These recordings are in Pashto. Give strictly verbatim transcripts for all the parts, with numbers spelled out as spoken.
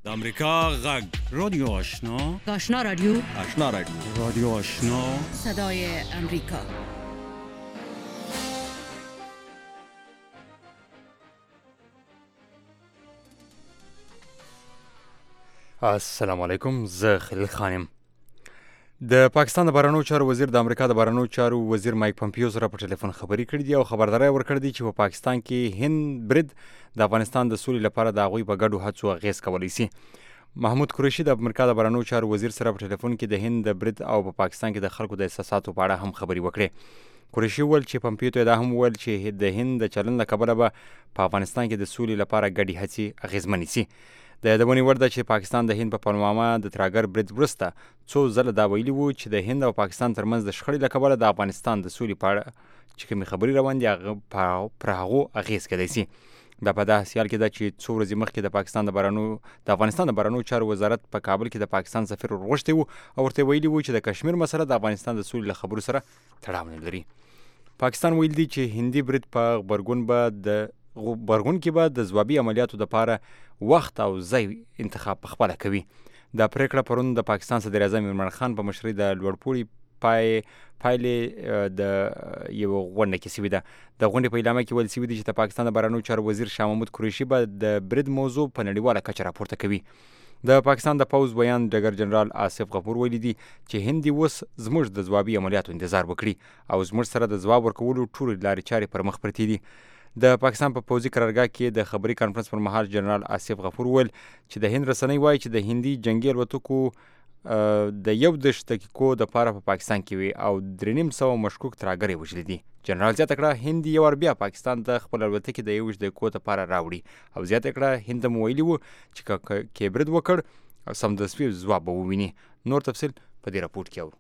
امریکا غږ رادیو آشنا آشنا رادیو آشنا رادیو رادیو آشنا صدای امریکا. السلام علیکم، زه خلیل خانم. د پاکستان د بهرنیو چارو وزیر د امریکا د بهرنیو چارو وزیر مایک پمپیو سره په ټلیفون خبرې کړې دي او خبرداری ورکړې دي چې په پاکستان کې هند برید د افغانستان د سولې لپاره د هغوی په ګډو هڅو اغېز کولی شي. محمود قریشي د امریکا د بهرنیو چارو وزیر سره په ټلیفون کې د هند د برید او په پاکستان کې د خلکو د احساساتو په اړه هم خبرې وکړې. قریشي وویل چې پمپیو ته دا هم وویل چې د هند د چلن له کبله به په افغانستان کې د سولې لپاره ګډې هڅې اغېزمنې شي. د یادونې وړ ده چې پاکستان د هند په پلوامه د تراګر برید وروسته څو ځله دا ویلي وو چې د هند او پاکستان ترمنځ د شخړې له کبله د افغانستان د سولې په اړه چې کومې خبرې روان دي هغه پر هغو اغېز کیدی شي. دا په داسې حال کې ده چې څو ورځې مخکې د پاکستان د بهرنیو د افغانستان د بهرنیو چارو وزارت په کابل کې د پاکستان سفیر ورغوښتی وو او ورته ویلي وو چې د کشمیر مسله د افغانستان د سولې له خبرو سره تړاو نه لري. پاکستان ویل دي چې هندي برید په غبرګون به د غبرګون کې به د ځوابي عملیاتو لپاره وخت او ځای انتخاب پخپله کوي. دا پریکړه پرون د پاکستان صدر اعظم عمران خان په مشرۍ د لوړپوړي پای پایلې د یو غونډه کې شوې ده. د غونډې په اعلامیه کې ویل شوي دي چې د پاکستان د بهرنیو چارو وزیر شاه محمود قریشي به د برید موضوع په نړیواله کچه راپورته کوي. د پاکستان د پوځ بیان ډګر جنرال آصف غفور ویلي دي چې هند اوس زموږ د ځوابي عملیاتو انتظار وکړي او زموږ سره د ځواب ورکولو ټولې لارې چارې پر مخ پرتې دي. د پاکستان په پوځي قرارګاه کې د خبري کانفرنس پر مهال جنرال آصف غفور ویل چې د هند رسنۍ وایي چې د هندي جنگي الوتکو د یو دېرش دقیقو دپاره په پاکستان کې وي او درې نیم سوه مشکوک تراګر یې وژلي دي. جنرال زیاته کړه هند یو وار بیا پاکستان ته خپل الوتکې د یوویشت دقیقو دپاره راوړي او زیاته کړه هند هم ویلي وو چې که برید وکړ سمدستي ځواب به وویني. نور تفصیل په دې راپورټ کې اورو.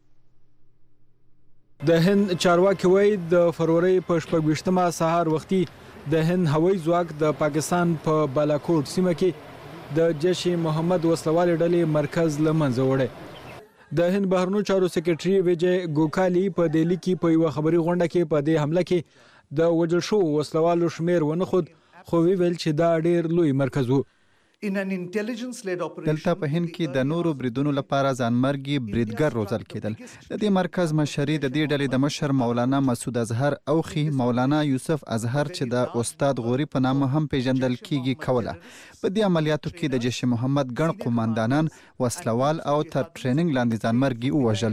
د هند چارواکي وایي د فروری په شپږ ویشتمه سهار وختي د هند هوایي ځواک د پاکستان په بالاکوټ سیمه کې د جیش محمد وسلوالې ډلې مرکز له منځه وړی. د هند بهرنیو چارو سکرټري ویجای ګوکالي په دهلي کې په یوه خبري غونډه کې په دې حمله کې د وژل شوو وسلوالو شمیر ونه خود خو ویل چې دا ډیر لوی مرکز و. دلته په هند کې د نورو بریدونو لپاره ځانمرګي بریدګر روزل کېدل. د دې مرکز مشري د دې ډلې د مشر مولانا مسعود اظهر اوخي مولانا یوسف اظهر چې د استاد غوري په نامه هم پیژندل کیږي کوله. په دې عملیاتو کې د جیش محمد ګڼ قوماندانان وسلوال او تر ټریننګ لاندې ځانمرګي ووژل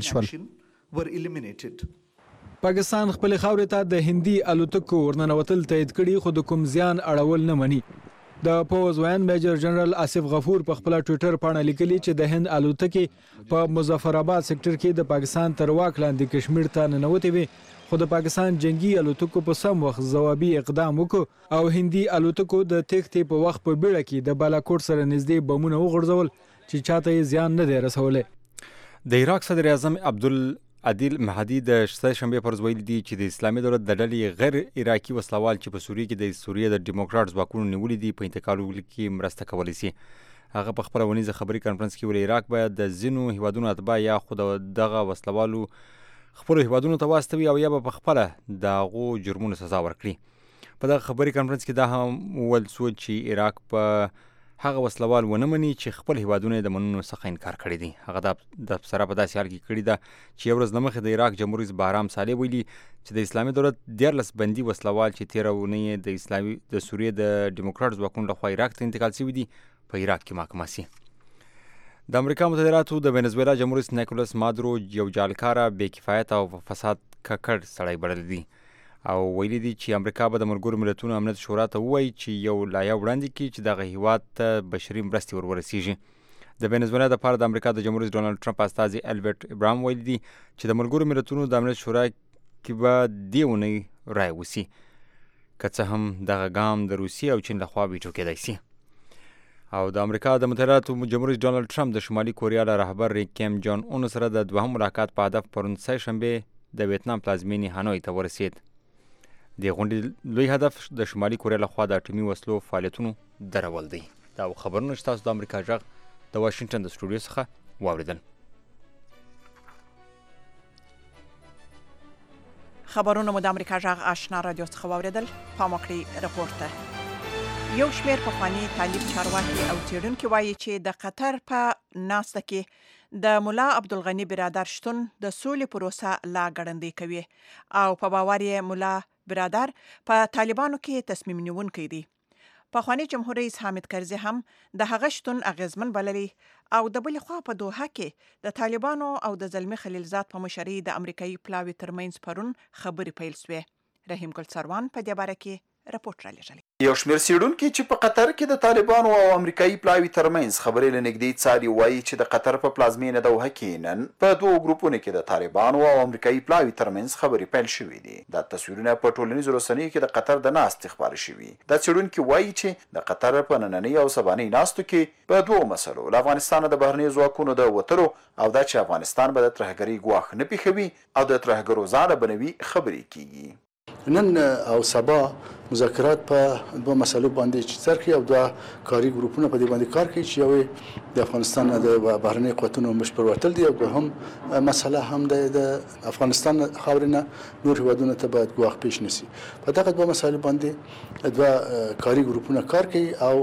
شول. پاکستان خپل خاورې ته د هندي الوتکو ورننوتل تایید کړي خو د کوم زیان اړول نه مني. د پوځ ویان میجر جنرال آصف غفور په خپل ټوئیټر باندې لیکلي چې د هند الوتکې په مظفر آباد سېکټر کې د پاکستان تر واک لاندې کشمیر ته ننوتې وې خو د پاکستان جنگي الوتکو په سم وخت ځوابي اقدام وکړ او هندي الوتکو د تېښتې په وخت په بیړه کې د بالاکوټ سره نږدې بمونه وغورځول چې چاته یې زیان نه دی رسولی. د عراق صدر اعظم عبدل عادل مهدي د سه شنبې پر ورځ ویلي دي چې د اسلامي دولت د ډلې غیر عراقي وسلوال چې په سوریه کې د سوریه د ډیموکراټ ځواکونو نیولي دي په انتقالولو کې مرسته کولی شي. هغه په خپله ونیزه خبري کانفرنس کې ویلي عراق باید د ځینو هیوادونو اتباع یا خو دغه وسلوالو خپلو هیوادونو ته واستوي او یا به په خپله د هغو جرمونو سزا ورکړي. په دغه خبري کانفرنس کې دا هم وویل شو چې عراق په هغه وسلوال ونه مني چې خپل هیوادونه د منلو څخه انکار کړی دی. هغه د افسره په داسې حال کې کړې ده چې یو ورځ له مخکې د عراق جمهور رئیس بهرام صالح ویلي چې د اسلامي دولت دیارلس بندي وسلوال چې تېره اونۍ د اسلامي د سوریې د ډیموکراټ ځواکونو لخوا عراق ته انتقال شوي دي په عراق کې محاکمه شي. د امریکا متحده ایالاتو د وینزویلا جمهور رئیس نیکولاس مادورو یو جعلکاره بې کفایت او فساد ککړ سړی بللی دی او ویلي دي چې امریکا به د ملګرو ملتونو امنیت شورا ته ووایي چې یو لایحه وړاندې کړي چې دغه هیواد ته بشري مرستې ور ورسیږي. د وینزویلا دپاره د امریکا د جمهور رئیس ډونالډ ټرمپ استازي البرټ ابراهام ویلي دي چې د ملګرو ملتونو د امنیت شورا کې به دې اونۍ رایه وسي که څه هم دغه ګام د روسیې او چین لخوا ویټو کېدی شي. او د امریکا د متحده ایالاتو جمهور رئیس ډونالډ ټرمپ د شمالي کوریا له رهبر کیم جان اون سره د دوهم ملاقات په هدف پرون سه شنبې د ویتنام پلازمینې هانوی ته ورسید. د غونډې لوی هدف د شمالي کوریا لخوا د اټومي وسلو فعالیتونو درول دی. دا خبرونه چې تاسو د امریکا غږ د واشنګټن د سټوډیو څخه واوریدل. خبرونه مو د امریکا غږ آشنا رادیو څخه واوریدل. پام وکړئ رپورټ ته. یو شمیر پخوانی طالب چارواکي او څېړونکي وایي چې د قطر په ناسته کې د ملا عبدالغني برادر شتون د سولې پروسه لا ګړندۍ کوي او په باور یې ملا برادر په طالبانو کې تصمیم نیونکی دی. پخوانی جمهور رئیس حامد کرزي هم د هغه شتون اغیزمن بللی او د بلې خوا په دوحه کې د طالبانو او د زلمي خلیلزاد په مشرۍ د امریکایي پلاوي ترمنځ پرون خبرې پیل سوې. رحیم ګل سروان په دې باره کې راپورټ را لېږلی. یو شمېر څېړونکي چې په قطر کې د طالبانو او امریکایي پلاوي ترمنځ خبرې له نږدې څاري وایي چې د قطر په پلازمینه دوحه کې نن په دوو ګروپونو کې د طالبانو او امریکایي پلاوي ترمنځ خبرې پیل شوې دي. دا تصویرونه په ټولنیزو رسنیو کې د قطر د ناستې خپاره شوي. دا څېړونکي وایي چې د قطر په نننۍ او سبانۍ ناستو کې په دوو مسلو له افغانستانه د بهرنیو ځواکونو د وتلو او دا چې افغانستان به د ترهګرۍ ګواښ نه پېښوي او د ترهګرو ځاله بنوي خبرې کیږي. نن او سبا مذاکرات په دوه مسلو باندې چې سر کوي او دوه کاري ګروپونه په دې باندې کار کوي چې یو د افغانستان د بهرنۍ قوتونو بشپړ وتل دي او دوهم مسله هم د افغانستان خاورینه نور هیوادونو ته باید ګواښ پیش نشي. په دغه دوه مسلو باندې دوه کاري ګروپونه کار کوي او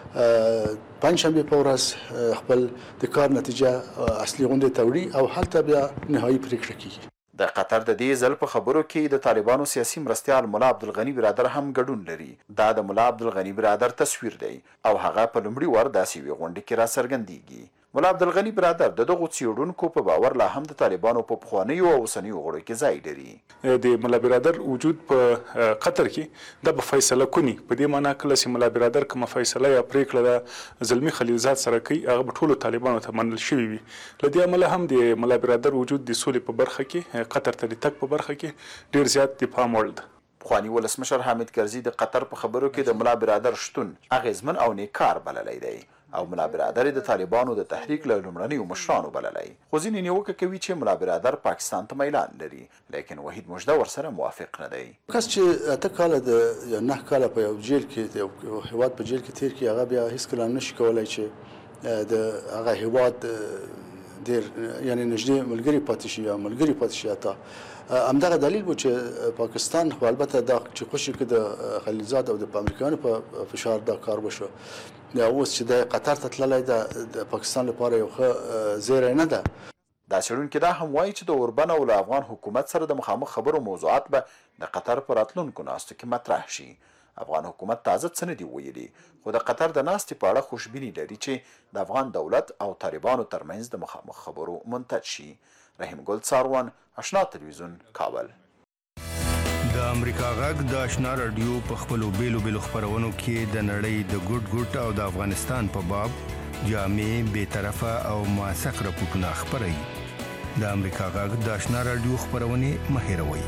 پنځشنبه په ورځ خپل د کار نتیجه اصلي غونډې ته وړي او هلته بیا نهایي پریکړه کیږي. د قطر د دې ځل په خبرو کې د طالبانو سیاسي مرستیال ملا عبدالغني برادر هم ګډون لري. دا د ملا عبدالغني برادر تصویر دی او هغه په لومړي وار داسې یوې غونډې کې را څرګندېږي. ملا عبدالغني برادر د دغو څېړونکو په باور لا هم د طالبانو په پخوانیو او اوسنیو غړو کې ځای لري. د ملا برادر وجود په قطر کې د فیصله کونی په دې معنی کله چې ملا برادر کومه فیصله یا پریکړه د زلمی خلیلزاد سره کوي هغه په ټولو طالبانو ته منل شوی وي. له دې امله هم د ملا برادر وجود د سولې په برخه کې قطر ته د تګ په برخه کې ډیر زیات د پام وړ ده. پخوانی ولسمشر حامد کرزي د قطر په خبرو کې د ملا برادر شتون اغیزمن او نیکار بللی دی او ملا برادر د طالبانو د تحریک له لومړنیو مشرانو بللی. خو ځینې نیوکه کوي چې ملا برادر پاکستان ته میلان لري لیکن وحید مجده ورسره موافق نه دی. کس چې اته کاله د یا نه کاله په یو جیل کې یو هیواد په جیل کې تیر کړي هغه بیا هیڅکله نشي کولی چې د هغه هیواد ډېر یعنې نږدې ملګري پاتې شي یا ملګري پاتې شي. اته همدغه دلیل و چې پاکستان خو البته دا چې خوشي که د خلیلزاد او د امریکایانو په فشار دا کار وشو یا اوس چې د قطر ته تللی د پاکستان لپاره یو ښه زیری نه ده. دا څېړونکي دا هم وایي چې د اوربن او له افغان حکومت سره د مخامخ خبرو موضوعات به د قطر په راتلونکو ناستو کې مطرح شي. افغان حکومت تازه څه نه دي ویلي خو د قطر د ناستې په اړه خوشبیني لري چې د افغان دولت او طالبانو ترمنځ د مخامخ خبرو منتج شي. رحیم ګل ساروان، آشنا تلویزیون، کابل. د امریکا غږ د آشنا رادیو په خپلو بیلو بیلو خپرونو کې د نړۍ د ګوټ ګوټ او د افغانستان په باب جامع، بې طرفه او موثق راپورټونه خپروي. د امریکا غږ د آشنا رادیو خپرونې مه هېروئ.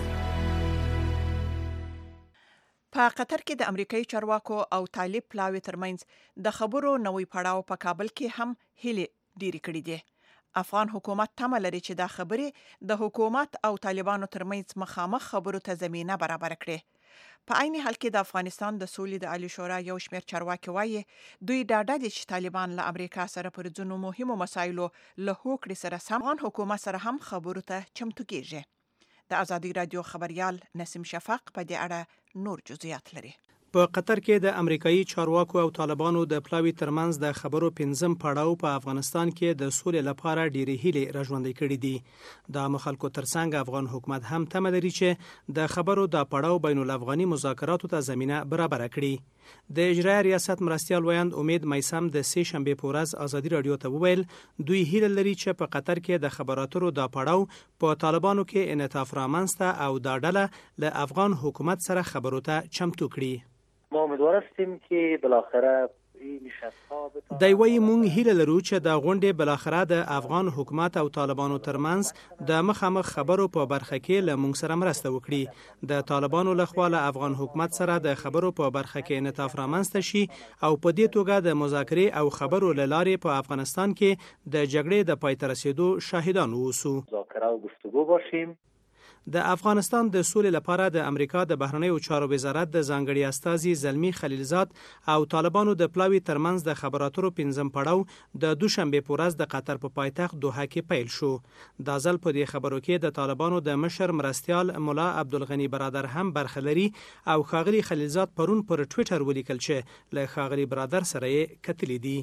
په قطر کې د امریکایي چارواکو او طالب پلاوي ترمنځ د خبرو نوې پړاو په کابل کې هم هیلې ډېرې کړې دي. افغان حکومت تمه لري چې دا خبرې د حکومت او طالبانو ترمنځ مخامخ خبرو ته زمینه برابر کړي. په عین حال کې د افغانستان د سولې د عالی شورا یو شمېر چارواکي وایي دوی ډاډه دي چې طالبان له امریکا سره پر ځینو مهمو مسایلو له هوکړې سره سم افغان حکومت سره هم خبرو ته چمتو کېږي. د ازادي رادیو خبریال نسیم شفق په دې اړه نور جزئیات لري. په قطر کې د امریکایي چارواکو او طالبانو د پلاوي ترمنځ د خبرو پنځم پړاو په افغانستان کې د سولې لپاره ډېرې هیلې راژوندۍ کړې دي. د مخالکو ترڅنګ افغان حکومت هم تمه لري چې د خبرو د پړاو بین الافغاني مذاکراتو ته زمینه برابر کړي. د اجرایه ریاست مرستیال ویاند امید میسم د سه شنبه په ورځ ازادي رادیو ته وویل دوی هیله لري چې په قطر کې د خبراتو د پړاو په طالبانو کې انعطاف رامنځته او دا ډله له افغان حکومت سره خبرو ته چمتو کړي. ما امیدوار هستیم که بالاخره این نشست‌ها دی وایي مونږ هیله لرو چې د غونډې بالاخره د افغان حکومت او طالبانو ترمنځ د مخامخ خبرو په برخه کې له مونږ سره مرسته وکړي. د طالبانو لخوا له افغان حکومت سره د خبرو په برخه کې انعطاف رامنځته شي او په دې توګه د مذاکرې او خبرو له لارې په افغانستان کې د جګړې د پای ته رسیدو شاهدان اوسو. مذاکره او گفتگو باشیم. د افغانستان د سولې لپاره د امریکا د بهرنیو چارو وزارت د ځانګړي استازي زلمی خلیلزاد او طالبانو د پلاوي ترمنځ د خبرو اترو پنځم پړاو د دوشنبه په ورځ د قطر په پایتخت دوحه کې پیل شو. دا ځل په دې خبرو کې د طالبانو د مشر مرستیال مولا عبدالغنی برادر هم برخه لري او ښاغلي خلیلزاد پرون پر ټویټر ولیکل چې له ښاغلي برادر سره یې کتلي دي.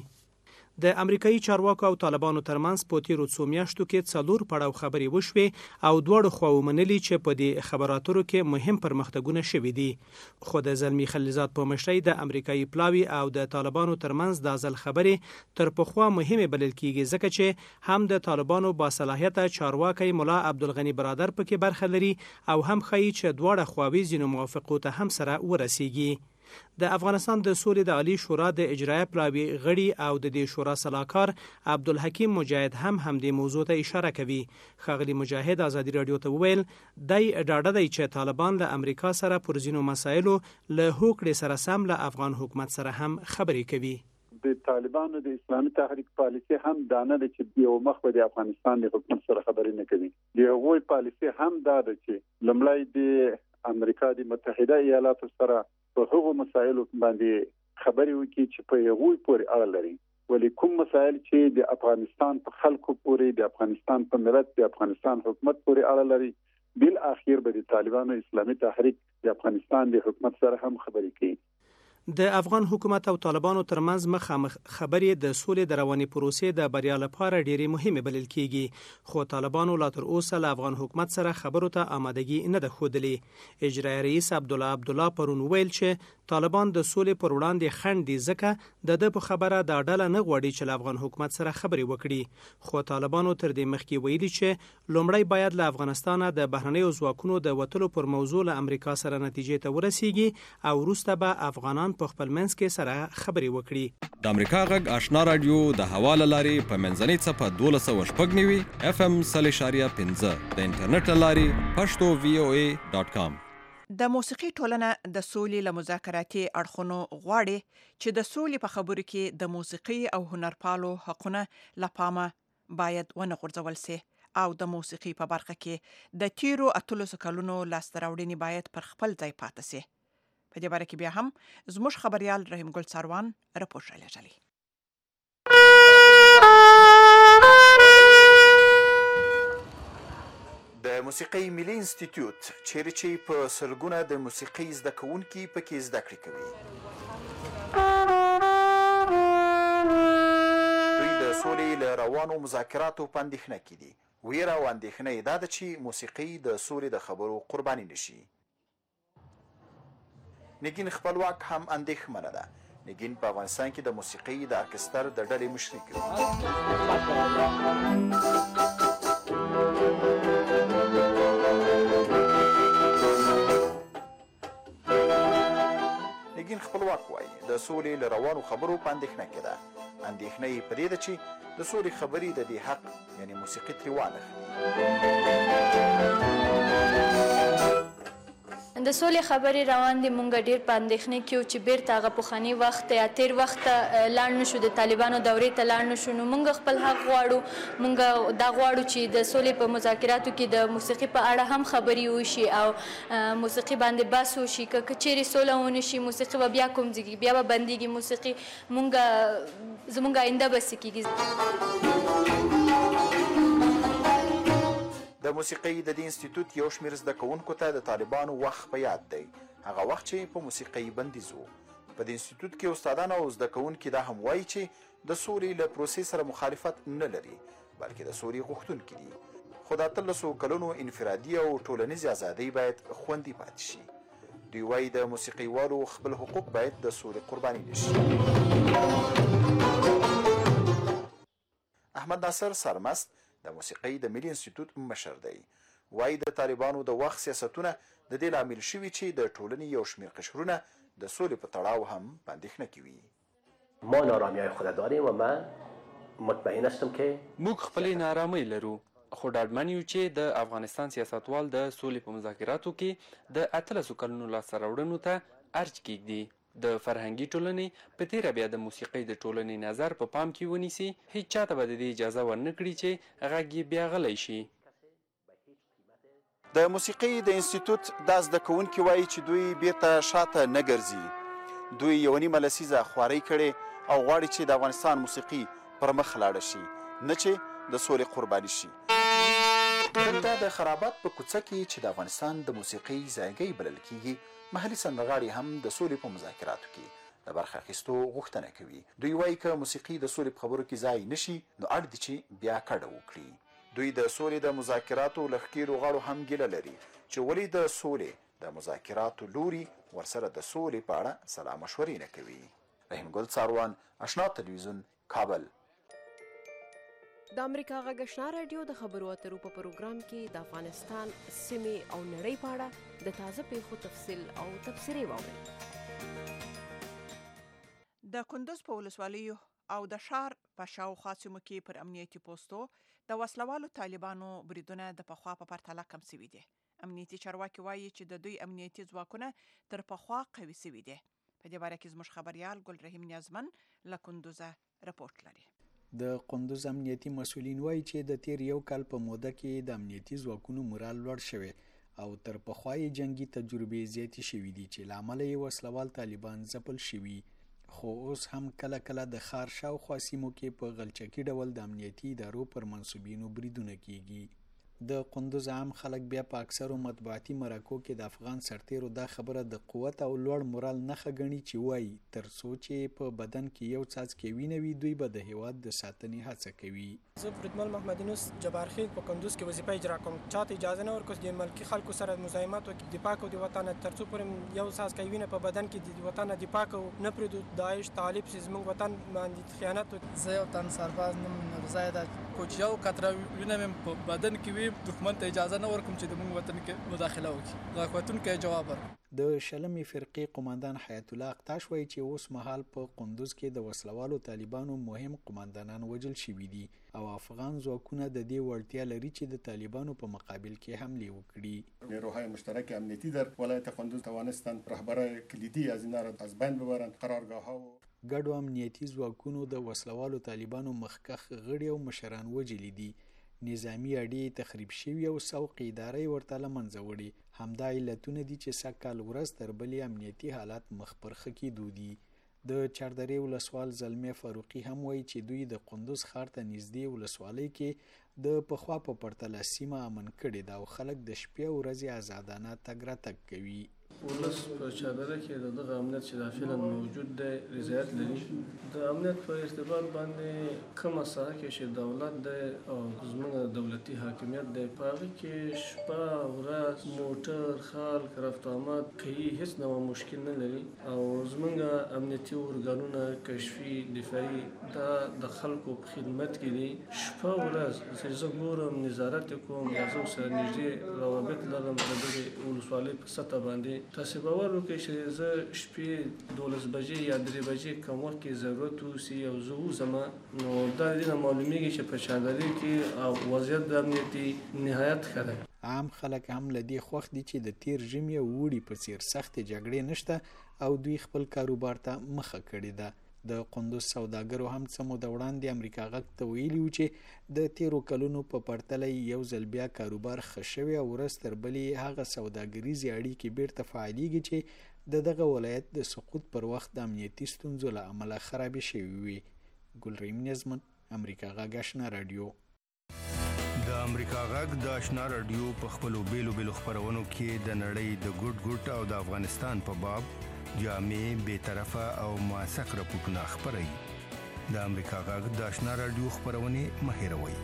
د امریکایي چارواکو او طالبانو ترمنځ په تیرو څو میاشتو کې څلور پړاو خبرې وشوې او دواړو خواو منلي چې په دې خبرو اترو کې مهم پرمختګونه شوي دي. خو د زلمی خلیلزاد په مشرۍ د امریکایي پلاوي او د طالبانو ترمنځ د ځل خبرې تر پخوا مهمه بلل کیږي ځکه چې هم د طالبانو باصلاحیته چارواکي مولا عبدالغنی برادر پکې برخه لري او هم ښایي چې دواړه خواوې ځینو موافقو ته هم سره ورسیږي. د افغانستان د سولې د عالی شورا د اجرایه پلاوي غړي او د دې شورا سلاکار عبدالحکیم مجاهد هم هم دې موضوع ته اشاره کوي. ښاغلي مجاهد ازادي رادیو ته وویل دای ډاډه دی چې طالبان له امریکا سره پر ځینو مسایلو له هوکړې سره سم له افغان حکومت سره هم خبرې کوي. د طالبانو د اسلامي تحریک پالیسي هم دانه ده چې یو مخ به د افغانستان د حکومت سره خبرې نه کوي. د هغوی پالیسي هم دا ده چې لومړی د امریکا د متحده ایالاتو سره په هغو مسایلو باندې خبرې وکړي چې په هغوی پورې اړه لري. ولې کوم مسایل چې د افغانستان په خلکو پورې د افغانستان په ملت د افغانستان حکومت پورې اړه لري بل اخر به د طالبانو اسلامي تحریک د افغانستان د حکومت سره هم خبرې کوي. د افغان حکومت او طالبانو ترمنځ مخامخ خبرې د سولې د رواني پروسې د بریا لپاره ډېرې مهمه بلل کیږي. خو طالبانو لا تر اوسه له افغان حکومت سره خبرو ته آمادګي نه ده ښودلې. اجرایي رئیس عبدالله عبدالله پرون ویل چې طالبان د سولې پر وړاندې خنډ دي ځکه د ده په خبره دا ډله نه غواړي چې له افغان حکومت سره خبرې وکړي. خو طالبانو تر دې مخکې ویلي چې لومړی باید له افغانستانه د بهرنیو ځواکونو د وتلو پر موضوع له امریکا سره نتیجې ته ورسیږي او وروسته به افغانان په خپل منځ کې سره خبرې وکړي. د امریکا غږ آشنا رادیو د حواله لاري په منځنۍ صفه دولس سوه شپږ نوي اف ام صفر اشاریه پنځه د انټرنیټ لاري پښتو وی او ای ډاټ کام. د موسیقي ټولنه د سولې له مذاکراتي اړخونو غواړي چې د سولې په خبرو کې د موسیقي او هنرپالو حقونه له پامه باید ونه غورځول سي او د موسیقي په برخه کې د تیرو اتلسو کلونو لاسته راوړنې باید پر خپل ځای پاتې سي. په دې باره کې بیا هم زموږ خبريال رحیم ګل ساروان راپور رالیږلی. د موسیقي ملي انسټیټیوټ چیرې چې په سلګونه د موسیقي زده کوونکي پکې زده کړې کوي. دوی د سولې له روانو مذاکراتو په اندېښنه کې دي. ویره او اندېښنه یې دا ده چې موسیقي د سولې د خبرو قرباني نشي. نګین خپلواک هم اندېښمنه ده. نګین په افغانستان کې د موسیقي د ارکستر د ډلې مشري کوي. نګین خپلواک وایي د سولې له روانو خبرو په اندېښنه کې ده. اندېښنه یې په دې ده چې د سولې خبرې د دې حق یعنی موسیقي ترې وانخلي. د سولې خبرې روان دي. مونږ ډېر په اندېښنې کې یو چې بیرته هغه پخواني وخت یا تېر وخت ته لاړ نه شو، د طالبانو دورې ته لاړ نه شو. نو مونږ خپل حق غواړو. مونږ دا غواړو چې د سولې په مذاکراتو کې د موسیقي په اړه هم خبرې وشي او موسیقي باندې بحث وشي. که چیرې سوله ونه شي موسیقي به بیا کوم ځای بیا به بندېږي. موسیقي مونږ زمونږ آینده به څه کېږي. د موسیقي د دې انسټیټیوټ یو شمېر زده کوونکو ته د طالبانو وخت په یاد دی. هغه وخت چې په موسیقي بندیز و. په دې انسټیټیوټ کې استادان او زده کوونکي دا هم وایي چې د سولې له پروسې سره مخالفت نه لري بلکې د سولې غوښتونکي دي. خو د اتلسو کلونو انفرادي او ټولنیزې ازادۍ باید خوندي پاتې شي. دوی وایي د موسیقیوالو خپل حقوق باید د سولې قرباني نشي. احمد ناصر سرمست د موسیقي د ملي انسټیټیوټ مشر دی. وایي د طالبانو د وخت سیاستونه د دې لامل شوي چې د ټولنې یو شمېر قشرونه د سولې په تړاو هم په اندېښنه کې وي. ما نارامی‌های خود داریم و من مطمئن هستم که موږ خپلې نارامۍ لرو خو ډاډمن یو چې د افغانستان سیاستوال د سولې په مذاکراتو کې د اتلسو کلونو لاسته راوړنو ته ارج کېږدي. د فرهنګي ټولنې په تیره بیا د موسیقۍ د ټولنې نظر په پام کې ونیسي. هیڅ چاته به د دې اجازه ورنه کړي چې غږ یې بیا غلی شي. د موسیقي د انسټیټوت دا زده کوونکي وایي چې دوی بیرته شاته نه ګرځي. دوی یوه نیمه لسیزه خوارۍ کړې او غواړي چې د افغانستان موسیقي پر مخ لاړه شي، نه چې د سولې قرباني شي. دلته د خرابات په کوڅه کې چې د افغانستان د موسیقي ځایګی بلل کیږي، محلي سندرغاړي هم د سولې په مذاکراتو کې د برخه اخیستو غوښتنه کوي. دوی وایي که موسیقي د سولې په خبرو کې ځای نشي نو اړ دي چې بیا کډه وکړي. دوی د سولې د مذاکراتو له ښکېلو غاړو هم ګیله لري چې ولې د سولې د مذاکراتو لوري ورسره د سولې په اړه سلا مشورې نه کوي. رحیم ګل څاروان، آشنا تلویزیون، کابل. د امریکا غږ آشنا رادیو د خبرو اترو په پروګرام کې د افغانستان سیمې او نړۍ په اړه د تازه پیښو تفصیل او تبصرې واورئ. د کندوز په ولسوالیو او د ښار په شاوخوا سیمو کې پر امنیتي پوستو د وسلوالو طالبانو بریدونه د پخوا په پرتله کم سوي دي. امنیتي چارواکي وایي چې د دوی امنیتي ځواکونه تر پخوا قوي سوي دي. په دې باره کې زموږ خبريال ګل رحیم نیازمن له کندوزه رپورټ لري. د کندوز امنیتي مسولین وایي چې د تیر یو کال په موده کې د امنیتي ځواکونو مورال لوړ شوی او تر پخوای جنگي تجربې زیاتې شوې دي چې لامل یې وسلوال طالبان ځپل شوي. خو اوس هم کله کله د ښار شاوخوا سیمو کې په غلچکي ډول د امنیتي ادارو پر منصوبینو بریدونه کیږي. د کندوز عام خلک بیا په اکثرو مطبوعاتي مرکو کې د افغان سرتیرو دا خبره د قوت او لوړ مورال نښه ګڼي چې وایي تر څو چې په بدن کې یو څاڅکی وینه وي دوی به د هیواد د ساتنې هڅه کوي. زه بریدمن محمد یونس جبارخیل په کندوز کې وظیفه اجرا کوم. چاته اجازه نه ورکوي د ملکي خلکو سره مزاحمت وکړي، دفاع کوي د وطن تر څو پورې یو څاڅکی وینه په بدن کې د وطن دفاع کوي نه پرېږدو داعش طالب چې زموږ وطن باندې خیانت وکړي. زه یو تن سرباز نوم نورزای ده، کوچ یو قطره وینه مې په بدن کې وي دښمن ته اجازه نه ورکوم چې د موږ وطن کې مداخله وکړي. راکوتونکی جواب ورکړي. د شلمې فرقې قوماندان حیات الله اقتاش وایي چې اوس مهال په کندوز کې د وسلوالو طالبانو مهم قوماندانان وژل شوي دي او افغان ځواکونه د دې وړتیا لري چې د طالبانو په مقابل کې حمله وکړي. نیروهای مشترک امنیتی در ولایت کندوز توانستند رهبرای کلیدی از اینا را از بین ببرند. قرارگاه‌ها و ګډو امنیتي ځواکونو د وسلوالو طالبانو مخکخ غړي او مشران وژلي دي. نظامی اړې تخریب شوي او سوق ادارې ورته له منځه وړي. همدا علتونه دي چې سږکال ورځ تر بلې امنیتي حالات مخ پر ښه کېدو دي. د چاردرې ولسوال زلمي فاروقي هم وایي چې دوی د کندوز ښار ته نږدې ولسوالۍ کې د پخوا په پرتله سیمه امن کړې ده او خلک د شپې او ورځې آزادانه تګ راتګ کوي. ولس په چاردره کې د دغه امنیت چې داخله موجود دی رضایت لري. د امنیت په ارتباط باندې کومه ساحه کې چې دولت دی او زموږ دولتي حاکمیت دی په هغه کې شپه ورځ موټر خلک رفت آمد کوي، هیڅ نوع مشکل نه لري او زموږ امنیتي ارګانونه کشفي دفاعي دا د خلکو په خدمت کې دي. شپه ورځ چې زه ګورم نظارت کوم یا زه سره نږدې روابط لرم د دغې ولسوالۍ په سطح باندې. تاسو باور وکړئ چې زه شپې دولس بجې یا درې بجې کوم وخت کې ضرورت وسي او زه وځم نو دا د دې معلومیږي چې په چاردرې کې وضعیت د امنیتي نهایت ښه دی. عام خلک هم له دې خوښ دي چې د تیر ژمي او اوړي په څیر سختې جګړې نشته او دوی خپل کاروبار ته مخه کړې ده. د کندوز سوداګرو هم څه موده وړاندې امریکا غږ ته ویلي وو چې د تیرو کلونو په پرتله یو ځل بیا کاروبار ښه شوی او ورځ تر بلې هغه سوداګریزې اړیکې بیرته فعالېږي چې د دغه ولایت د سقوط پر وخت د امنیتي ستونزو له امله خرابې شوې وي. ګلرحیم نیازمن، امریکا غږ آشنا رادیو. د امریکا غږ د آشنا رادیو په خپلو بیلو بیلو خپرونو کې د نړۍ د ګوټ ګوټ او د افغانستان په باب جامع بے طرفه او موثق راپورټونه خپروي. د امریکا غږ د آشنا رادیو خپرونې مه هېروئ.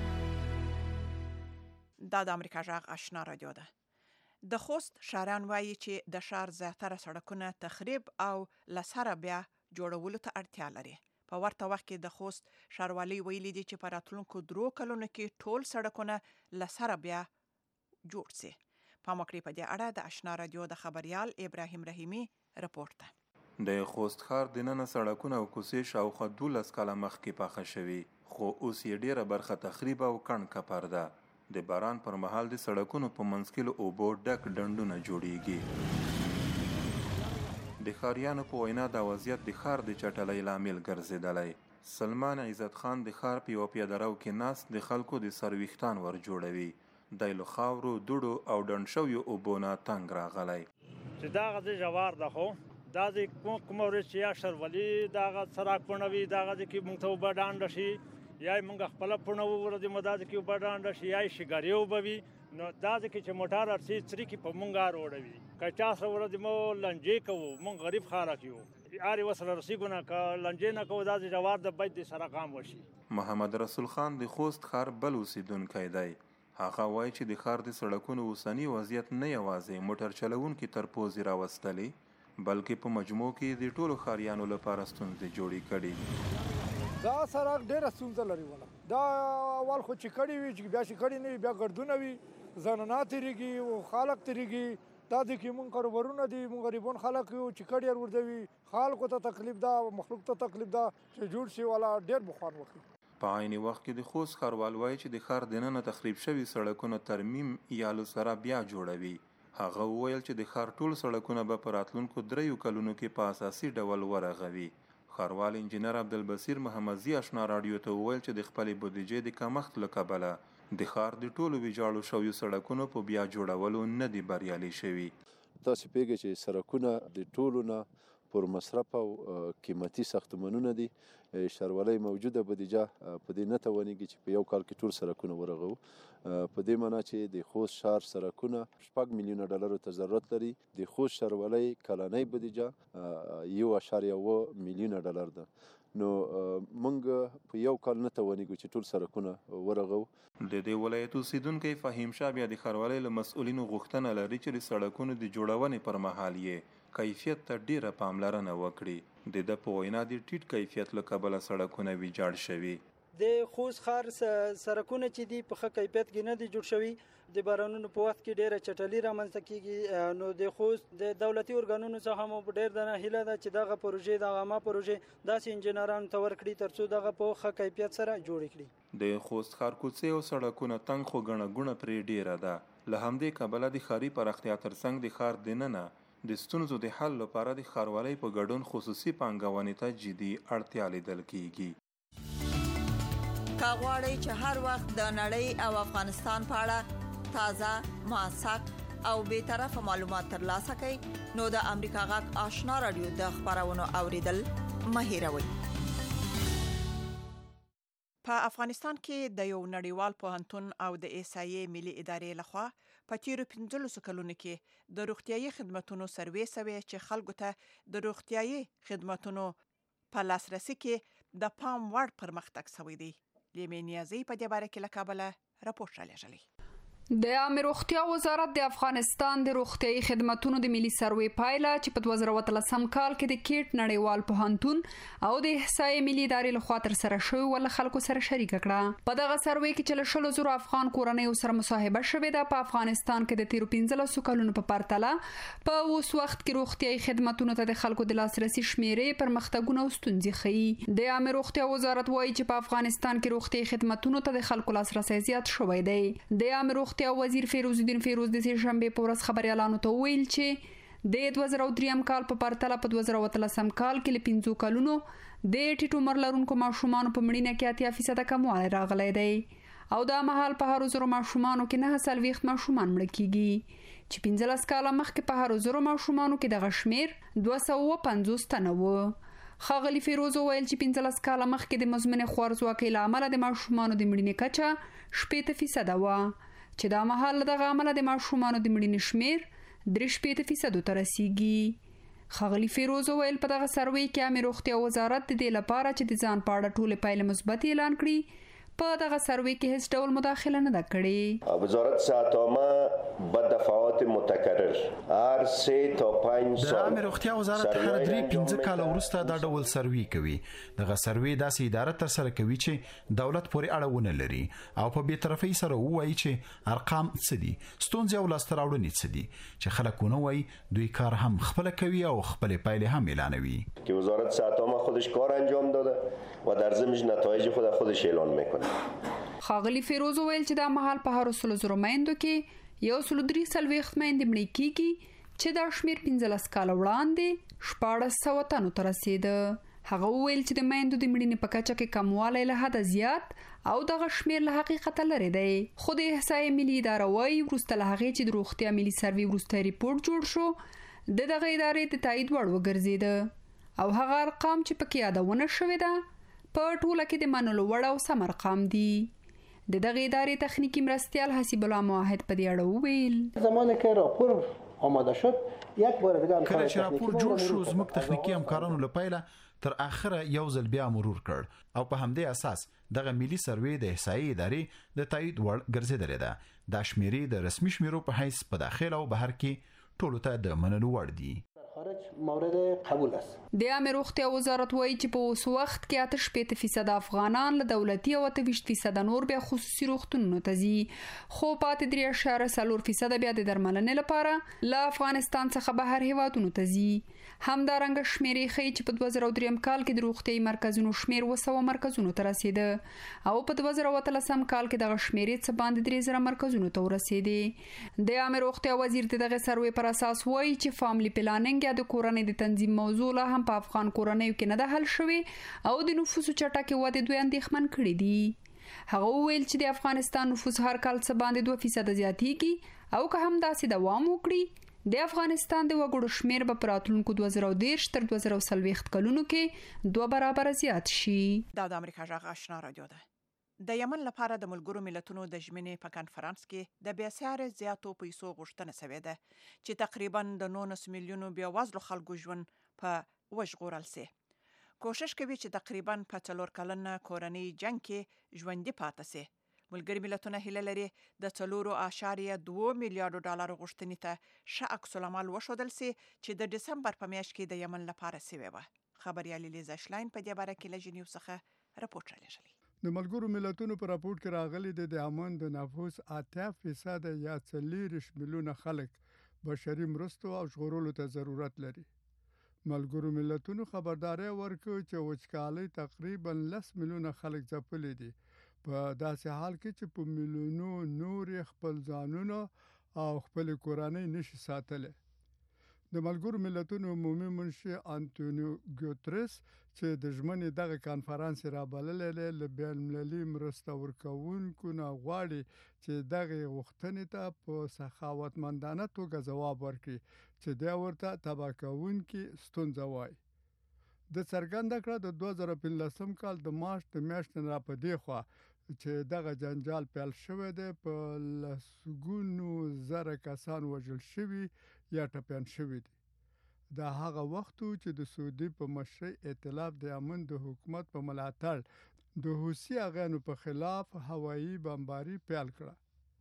دا د امریکا غږ آشنا رادیو ده. د خوست ښاريان وایي چې د ښار زیاتره سړکونه تخریب او لسره بیا جوړولو ته اړتیا لري. په ورته وخت کې د خوست ښاروالۍ ویلي دي چې په راتلونکو درو کلونو کې ټول سړکونه لسره بیا جوړ سي. په مکرې په دې اړه د آشنا رادیو د خبريال ابراهیم رحیمی رپورټ ده. د خوست ښار دننه سړکونه او کوڅې شاوخوا دولس کاله مخکې پاخه شوي خو اوس یې ډیره برخه تخریب او کڼ کپر ده. د باران پر مهال د سړکونو په منځ کې له اوبو ډک ډنډونه جوړیږي. د ښاریانو په وینا دا وضعیت د ښار د چټلۍ لامل ګرځېدلی. سلمان عزت خان د ښار په یوه پیاده رو کې ناست د خلکو د سر ویښتان ور جوړوي. دی له خاورو دوړو او ډنډ شویو اوبو نه تنګ راغلی. چې دغه ځای ژور ده خو دا ځای کومه ورځ چې یا شرولي دغه سراک پڼوي دغه ځای کې موږ ته اوبه ډانډه شي یا یې موږ خپله پڼوو ورځې مو دا ځای کې اوبه ډانډه شي یا یې شګارې اوبه وي نو دا ځای کې چې موټر ارسي څرکې په موږ راوړوي که چا سره ورځې مو لنجې کوو موږ غریب خلک یو هر یوه سره رسیږو نه که لنجې نه کوو دا ځای ژور ده باید د سره قام وشي. محمد رسول خان د خوست ښار بل اوسیدونکی دی. هغه وایي چې د ښار د سړکونو اوسني وضعیت نه یوازې موټر چلوونکي تر پوزې راوستلی بلکې په مجموع کې د ټولو ښاریانو لپاره ستونزې جوړې کړي. دا سړک ډېره ستونزه لري ولا دا اول خو چې کړي وي چې بیا چې کړي نه وي بیا ګردونه وي زنانه تېرېږي او خلک تېرېږي دا د کې مونږ کاروبارونه دي مونږ غریبان خلک یو چې کړي ورځوي خلکو ته تکلیف ده مخلوق ته تکلیف ده چې جوړ شي والا ډېر بخوان وکړي. په عین وخت کې د خوست ښاروال وایي چې د ښار دننه تخریب شوي سړکونه ترمیم یا له سره بیا جوړوي. هغه وویل چې د ښار ټول سړکونه به په راتلونکو دریو کلونو کې په اساسي ډول ورغوي. ښاروال انجینر عبدالبصیر محمدزي اشنا راډیو ته وویل چې د خپلې بودیجې د کمښت له کبله د ښار د ټولو ویجاړو شویو سړکونو په بیا جوړولو نه دي بریالي شوي. تاسو پیږئ چې سړکونه د ټولو نه پر مصرف او قیمتي ساختمانونه دي. ښاروالۍ موجوده بودیجه په دې نه توانېږي چې په یو کال کې ټول سړکونه ورغوو. په دې معنا چې د خوست ښار سړکونه شپږ میلیونه ډالرو ته ضرورت لري. د خوست ښاروالۍ کلنۍ بودیجه یو اعشاریه اوه میلیونه ډالر ده. نو موږ په یو کال نه توانېږو چې ټول سړکونه ورغوو. د دې ولایت اوسیدونکی فهیم شاه بیا د ښاروالۍ له مسؤلینو غوښتنه لري چې د سړکونو د جوړونې پر مهال یې کیفیت ته ډیره پاملرنه وکړي. د ده په وینا د ټیټ کیفیت له کبله سړکونه ویجاړ شوي. د خوست ښار سړکونه چې دي په ښه کیفیت کې نه دي جوړ شوي. د بارانونو په وخت کې ډیره چټلي رامنځته کیږي. نو د خوست د دولتي ارګانونو څخه مو ډیر دنه هیله ده چې دغه پروژې د عامه پروژې داسې انجینرانو ته ورکړي ترڅو دغه په ښه کیفیت سره جوړ کړي. د خوست ښار کوڅې او سړکونه تنګ خو ګڼه ګوڼه پرې ډیره ده. له همدې کبله د ښاري پراختیا ترڅنګ د ښار دننه د ستونزو د حل لپاره د ښاروالۍ په ګډون خصوصي پانګونې ته جدي اړتیا لیدل کیږي. که غواړئ چې هر وخت د نړۍ او افغانستان په اړه تازه موثق او بې طرفه معلومات ترلاسه کړئ نو د امریکا غږ آشنا رادیو د خبرونو اوریدل مه هېروئ. په افغانستان کې د یو نړیوال پوهنتون او د ایسایي ملي ادارې لخوا په تیرو پنځلسو کلونو کې د روغتیايي خدماتو سروې سوي چې خلکو ته د روغتیايي خدماتو په لاسرسي کې د پام وړ پرمختګ شوی دی. لیمې نیازي په دې باره کې له کابله راپور رالیږلی. د عامه روغتیا وزارت د افغانستان د روغتیايي خدماتو د ملي سروې پایله چې په دوه زره اتلسم کال کې د کیټ نړیوال پوهنتون او د احصایې ملي ادارې لخوا تر سره شوی ول خلکو سره شریک کړه. په دغه سروې کې چې له شلو زرو افغان کورنیو سره مصاحبه شوې ده. په افغانستان کې د تیرو پنځلسو کلونو په پرتله په اوس وخت کې روغتیايي خدماتو ته د خلکو د لاسرسي شمیرې پرمختګونه او ستونزې ښيي. د عامه روغتیا وزارت وایي چې په افغانستان کې روغتیايي خدماتو ته د خلکو لاسرسي زیات شوی دی. د عامه روغتیا وزیر فیروز الدین فیروز د سې شنبه په ورځ خبريالانو ته ویل چې د دوه زره درې کال په پرتله په دوه زره اتلسم کال کې ل پنځو کلونو د ټیټ عمر لرونکو ماشومان په مړینه کې اتیا فیصد کموالی راغلی دی او دا مهال په هر زرو ماشومانو کې نه سلويخت ماشومان مړ کیږي چې پنځلس کاله مخکې په هر زرو ماشومانو کې دغه شمیر دوه سوه پنځوس تنه و. خاغلی فیروز ویل چې پنځلس کاله مخکې د مزمن خوارځواکۍ له امله د ماشومانو د مړینې کچه شپږ فیصد و چې دا مهال دغه عمله د ماشومانو د مړینې شمیر درې شپږ فیصد ته رسیږي. خاغلی فیروز ویل په دغه سروې کې عامه روغتیا وزارت د دې لپاره چې د ځان پاړه ټوله پایله مثبت اعلان کړي په دغه سروې کې هیڅ ډول مداخله نه ده کړې. وزارت صحت با دفعات متکرر هر سه تا پنځ سال د عامه روغتیا وزارت هر درې پنځه کال وروسته دا ډول سروې کوي. دغه سروې داسې اداره تر سره کوي چې دولت پورې اړه لري او په بې طرفۍ سره وایي چې ارقام څه دي ستونزې او لاسته راوړنې څه دي چې خلکونه وایي دوی کار هم خپل کوي او خپل پایلې هم اعلانوي. که وزارت صحت خودش کار انجام داده و در ضمنش نتایج خود خودش اعلان میکنه. خاغلی فیروز ویل چې دا مهال په هر سلو زرو میندو کې یو سلو درې څلوېښت میندې مړې کیږي چې دا شمیر پنځلس کاله وړاندې شپاړس سوه تنو ته رسیده. هغه وویل چې د میندو د مړینې په کچه کې کموالی له حده زیات او دغه شمیر له حقیقته لرې دی. خو د احصایې ملي اداره وایي وروسته له هغې چې د روغتیا ملي سروې وروستی ریپورټ جوړ شو د دغه ادارې د تایید وړ وګرځېده او هغه ارقام چې پکې یادونه شوې ده په ټوله کې د منلو وړ او سم ارقام دي. د دغه ادارې تخنیکي مرستیال حسیب الله موحد په دې اړه وویل زمانی که راپور آماده شد یک بار دیگه کله چې راپور جوړ شو زموږ تخنیکي همکارانو له پیله تر اخره یو ځل بیا مرور کړ او په همدې اساس دغه ملي سروې د احصایې ادارې د تایید وړ ګرځېدلې ده. دا شمیرې د رسمي شمیرو په حیث په داخل او بهر کې ټولو ته د منلو وړ دي. خارج مورد قبول است. د عامه روغتیا وزارت وایي چې په اوس وخت کې اته شپېته فیصد افغانان له دولتي او اته ویشت فیصد نور بیا خصوصي روغتونونو ته ځي، خو پاتې درې اعشاریه څلور فیصد بیا د درملنې لپاره له افغانستان څخه بهر هیوادونو ته ځي. همدارنګه شمیرې ښیي چې په دوه زره درې کال کې د روغتیايي مرکزونو شمیر اوه سوه مرکزونو ته رسیده او په دوه زره اتلسم کال کې دغه شمیرې څه باندې درې زره مرکزونو ته ورسېدې. د عامه روغتیا وزیر د دغه سروې پر اساس وایي چې فاملی پلانینګ یا د کورنۍ د تنظیم موضوع لا هم په افغان کورنیو کې نه ده حل شوې او د نفوسو چټکې ودې دوی اندېښمن کړي دي. هغه وویل چې د افغانستان نفوس هر کال څه باندې دوه فیصده زیاتېږي او که هم داسې دوام وکړي د افغانستان د وګړو شمیر به په راتلونکو دوه زره دېرش تر دوه زره څلوېښت کلونو کې دوه برابره زیات شي. دا د امریکا غږ آشنا رادیو ده. د یمن لپاره د ملګرو ملتونو د ژمنې په کنفرانس کې د بېسارې زیاتو پیسو غوښتنه شوې ده چې تقریبا د نولس میلیونو بېوزلو خلکو ژوند په وژغورل سي. کوشش کوي چې تقریبا په څلور کلنه کورنۍ جنگ کې ژوندي پاتې سي. ملګري ملتونه هیله لري د څلورو اعشاریه دوه میلیارډو ډالر غوښتنې ته ښه عکس العمل وښودل سي چې د دسمبر په میاشت کې د یمن لپاره سوې وه. خبريالي لیزا شلاین په دې باره کې له جنیو څخه راپورټ رالیږلی. د ملګرو ملتونو په راپورټ کې راغلي د یمن د نفوس اتیا فیصد یا څلوېښت میلیونه خلک بشري مرستو او ژغورلو ته ضرورت لري. ملګرو ملتونو خبرداري ورکړه چې وچکالي تقریبا لس میلیونه خلک ځپلي دي په داسې حال کې چې په میلیونو نور خپل ځانونه او خپل کورنۍ نشي ساتلی. د ملګرو ملتونو عمومي منشي انټونیو ګوتریس چې د ژمنې دغه کانفرانس را بللی دی له بین المللي مرسته ورکوونکو نه غواړي چې دغه غوښتنې ته په سخاوتمندانه توګه ځواب ورکړي چې دی ورته تباه کوونکې ستونزه وایي. د څرګنده کړه د دوه زره پنځلسم کال د مارچ د میاشتې نه په دې خوا چې دغه جنجال پیل شوی دی په لسګونو زره کسان وژل شوي یا ټپیان شوي دي. دا هغه وخت چې د سعودي په مشرۍ ائتلاف د یمن د حکومت په ملاتړ د حوثي اغانو په خلاف هوایي بمباري پیل کړه.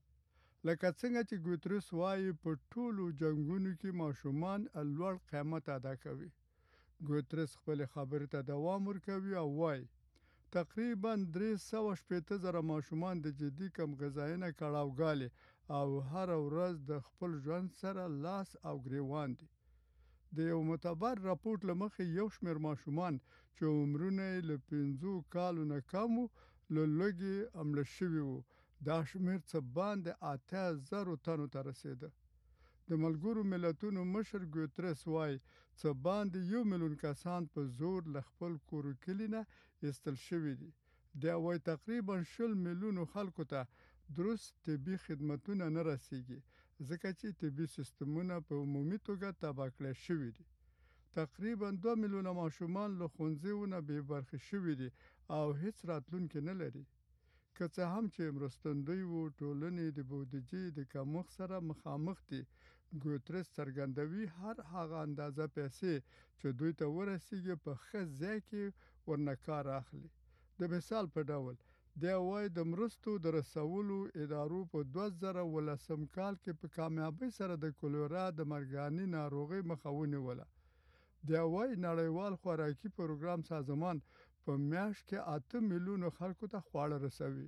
لکه څنګه چې ګوتریس وایي په ټولو جنگونو کې ماشومان لوړ قیمت ادا کوي. ګوتریس خپل خبرې ته دوام ورکوي او وایي تقریبا درې سوه شپېته زره ماشومان د جدي کم غذایي نه کړاوګالي او هر ورځ د خپل ژوند سره لاس او ګریوان دي. د یو معتبر راپورټ له مخې یو شمېر ماشومان چې عمرونه یې له پنځو کالو نه کم وو له لوږې مړه شوي وو. دا شمېر څه باندې اتیا زرو تنو ته رسېده. د ملګرو ملتونو مشر ګوتریس وایي څه باندې یو میلیون کسان په زور له خپل کور و کلي نه ایستل شوي دي. دی وایي تقریبا شل میلیونو خلکو ته درست طبي خدمتونه نه رسیږي ځکه چې طبي سیستمونه په عمومي توګه تباه کړای شوي دي. تقریبا دوه میلیونه ماشومان له ښوونځیو نه بې برخې شوي دي او هیڅ راتلونکی نه لري. که څه هم چې مرستندوی و ټولنې د بودیجې د کمښت سره مخامخ دي. ګوتریس څرګندوي هر هغه اندازه پیسې چې دوی ته ورسیږي په ښه ځای کې ورنه کار اخلي. د مثال په ډول دی وایي د مرستو د رسولو ادارو په دوه زره اوولسم کال کې په کامیابۍ سره د کولرا د مرګاني ناروغۍ مخه ونیوله. دی وایي نړیوال خوراکي پروګرام سازمان په میاشت کې اته میلیونو خلکو ته خواړه رسوي.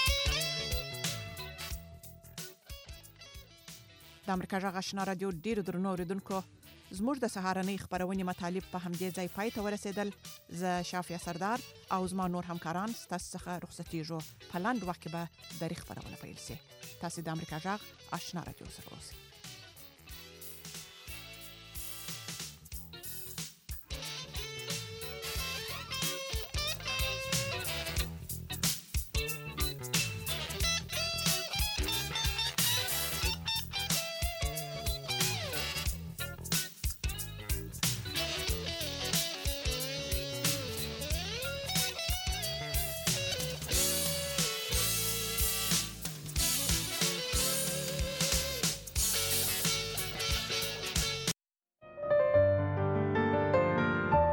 د امریکا غږ آشنا رادیو ډیرو درنو اوریدونکو زموږ د سهارنۍ خبرونې مطالب په همدې ځای پای ته ورسېدل. زه شافیه سردار او زما نور همکاران ستاسو څخه رخصتېږو. په لنډ وخت کې به درې خبرونه پیل شي. تاسو د امریکا غږ آشنا رادیو سره اوسئ.